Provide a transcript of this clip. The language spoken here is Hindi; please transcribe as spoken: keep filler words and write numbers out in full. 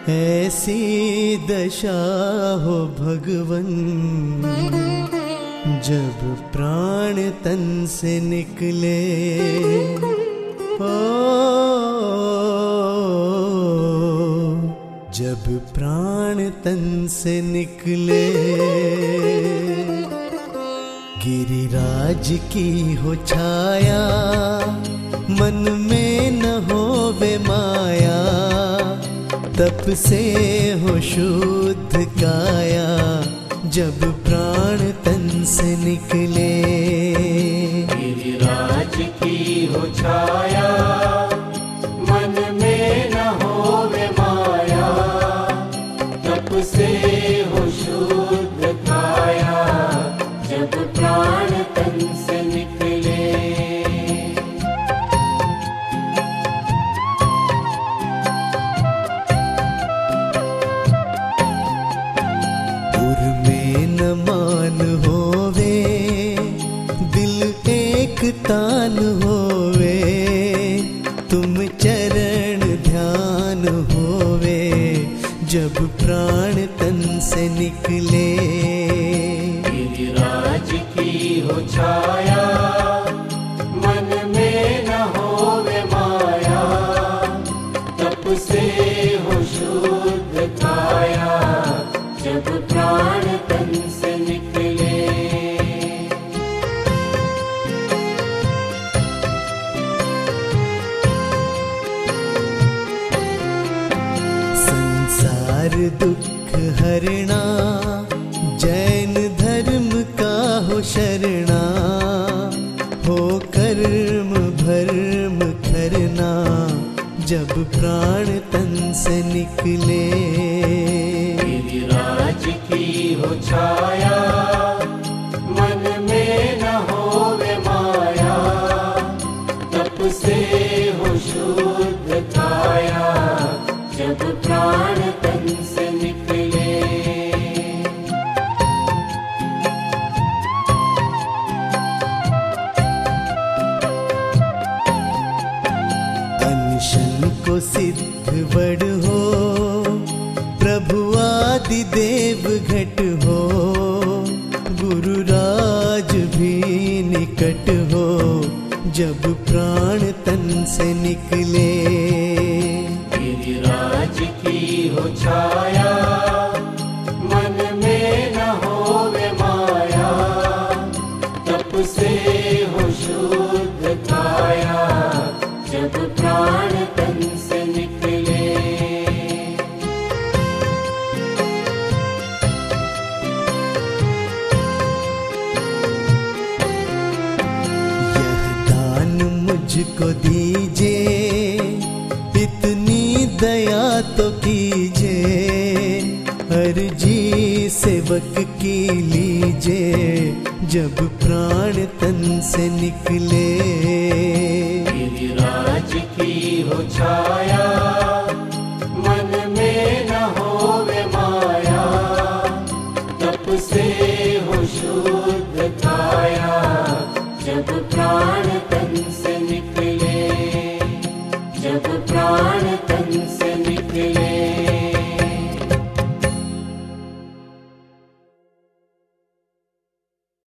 ऐसी दशा हो भगवन जब प्राण तन से निकले। ओ जब प्राण तन से निकले। गिरिराज की हो छाया मन में न होवे माया, तप से हो शुद्ध काया जब प्राण तन से निकले। गिरिराज की हो छाया मन में न होवे माया, तप से हो शुद्ध काया जब प्राण तन से निकले। पुर में न मान होवे दिल एक तान होवे, तुम चरण ध्यान होवे जब प्राण तन से निकले। गिरिराज की हो छाया मन में न होवे माया, तप से हो शुद्ध काया जब प्राण तन से निकले। संसार दुख हरणा जैन धर्म का हो शरणा, हो कर्म भर्म करना जब प्राण तन से निकले। गिरिराज की हो छाया मन में न होवे माया, तप से हो शुद्ध काया जब प्राण तन से निकले। अनशन को सिद्ध बड़ हो प्रभु आदि देव घट हो, गुरु राज भी निकट हो जब प्राण तन से निकले। गिरिराज की हो छाया मन में न होवे माया, तप से हो शुद्ध काया जब प्राण तन से निकले। यह दान मुझको दीजे, इतनी दया तो कीजे, अर्जी सेवक की लीजे जब प्राण तन से निकले। गिरिराज की हो छाया मन में न होवे माया, तप से हो शुद्ध काया जब प्राण